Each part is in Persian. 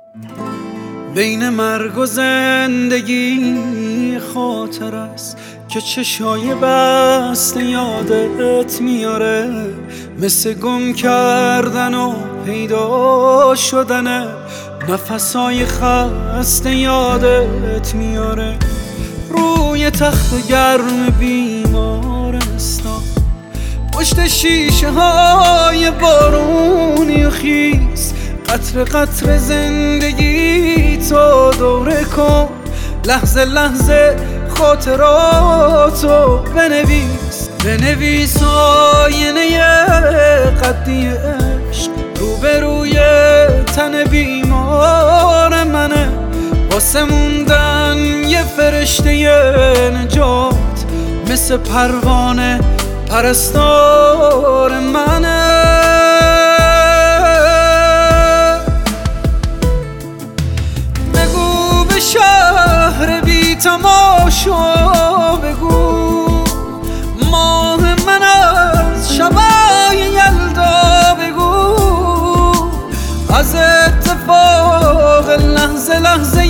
بین مرگ و زندگی خاطر است که چشای بسته یادت میاره، مثل گم کردن و پیدا شدن نفسای خسته یادت میاره. روی تخت گرم بیمارستان، پشت شیشه های بارونی و خیس، قطر قطر زندگی تو دوره کن، لحظه لحظه خاطراتو بنویس آینه قدی عشق روبروی تن بیمار منه، واسه موندن یه فرشته نجات، مثل پروانه پرستار منه. بگو به شهر بی تماشا، بگو ماه من از شبای یلدا، بگو از اتفاق لحظه لحظه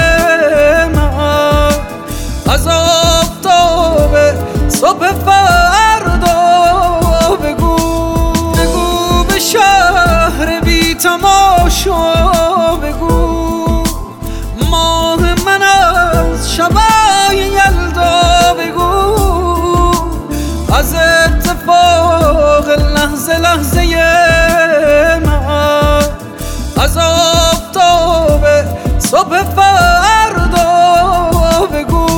من، از آفتاب صبح فردا، بگو به شهر بی تماشا، بگو ماه من از شبای یلدا، بگو از اتفاق لحظه لحظه من، از آفتاب صبح فردا، بگو.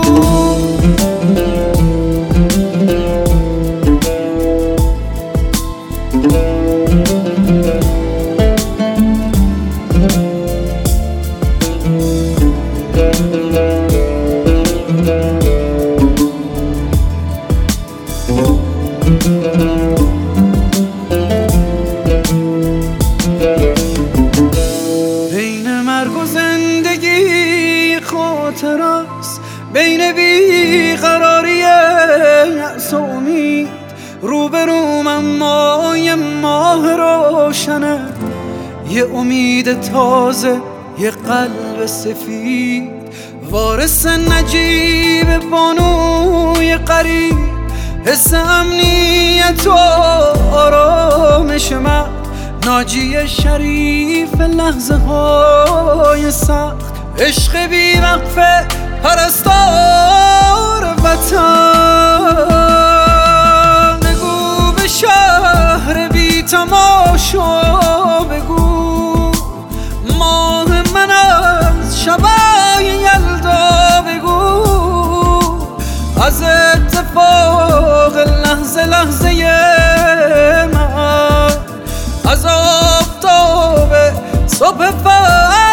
بین مرگ و زندگی خاطر است، بین بیقراری یأس و امید، روبروم اما یه ماه روشنه، یه امید تازه، یه قلب سفید، وارث نجیب بانوی قریب، حس امنیت و آرامش من، ناجی شریف لحظه های سخت، عشق بی وقفه پرستار وطن. بگو به شهر بی تماشا، بگو ماه من از شبای یلدا، بگو از اتفاق لحظه لحظه من، از آفتاب صبح فردا.